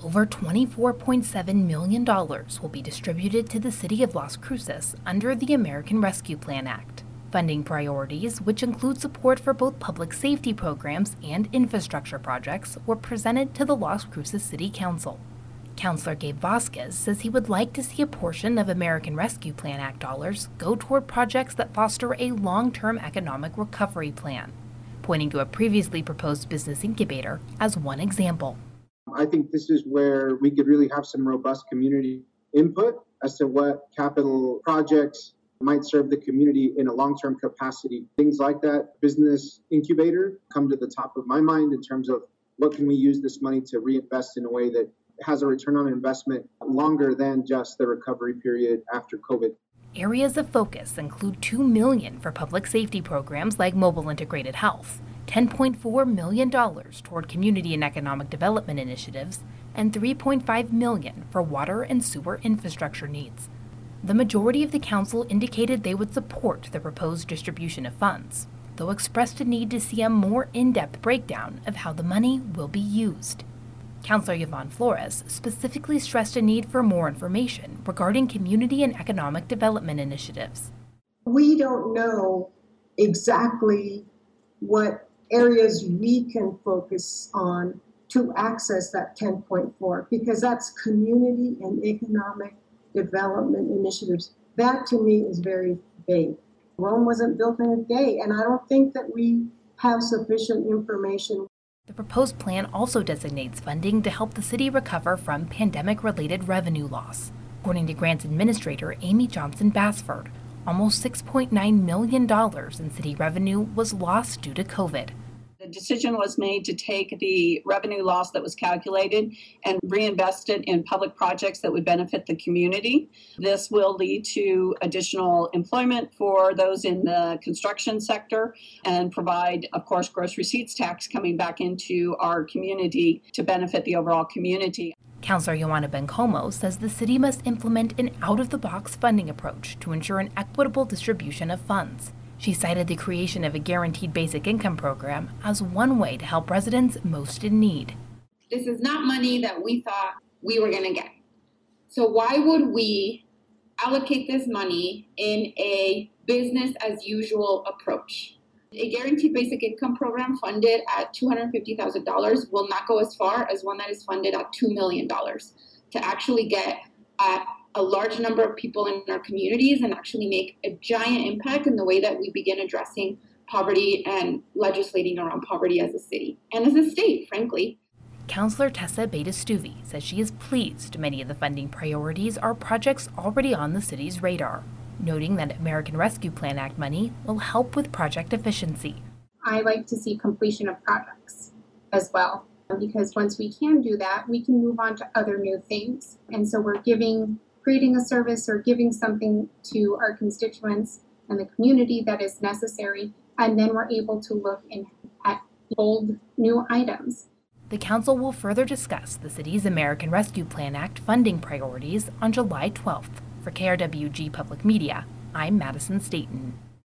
Over $24.7 million will be distributed to the city of Las Cruces under the American Rescue Plan Act. Funding priorities, which include support for both public safety programs and infrastructure projects, were presented to the Las Cruces City Council. Councilor Gabe Vasquez says he would like to see a portion of American Rescue Plan Act dollars go toward projects that foster a long-term economic recovery plan, pointing to a previously proposed business incubator as one example. I think this is where we could really have some robust community input as to what capital projects might serve the community in a long-term capacity. Things like that business incubator come to the top of my mind in terms of what can we use this money to reinvest in a way that has a return on investment longer than just the recovery period after COVID. Areas of focus include $2 million for public safety programs like mobile integrated health, $10.4 million toward community and economic development initiatives, and $3.5 million for water and sewer infrastructure needs. The majority of the council indicated they would support the proposed distribution of funds, though expressed a need to see a more in-depth breakdown of how the money will be used. Councilor Yvonne Flores specifically stressed a need for more information regarding community and economic development initiatives. We don't know exactly what areas we can focus on to access that 10.4, because that's community and economic development initiatives. That to me is very vague. Rome wasn't built in a day, and I don't think that we have sufficient information. The proposed plan also designates funding to help the city recover from pandemic-related revenue loss. According to Grants Administrator Amy Johnson Basford, almost $6.9 million in city revenue was lost due to COVID. The decision was made to take the revenue loss that was calculated and reinvest it in public projects that would benefit the community. This will lead to additional employment for those in the construction sector and provide, of course, gross receipts tax coming back into our community to benefit the overall community. Councilor Joanna Bencomo says the city must implement an out-of-the-box funding approach to ensure an equitable distribution of funds. She cited the creation of a guaranteed basic income program as one way to help residents most in need. This is not money that we thought we were going to get. So why would we allocate this money in a business as usual approach? A guaranteed basic income program funded at $250,000 will not go as far as one that is funded at $2 million to actually get at a large number of people in our communities and actually make a giant impact in the way that we begin addressing poverty and legislating around poverty as a city and as a state, frankly. Councilor Tessa Beta-Stuvey says she is pleased many of the funding priorities are projects already on the city's radar, noting that American Rescue Plan Act money will help with project efficiency. I like to see completion of projects as well, because once we can do that, we can move on to other new things. And so we're creating a service or giving something to our constituents and the community that is necessary, and then we're able to look at bold new items. The council will further discuss the city's American Rescue Plan Act funding priorities on July 12th. For KRWG Public Media, I'm Madison Staten.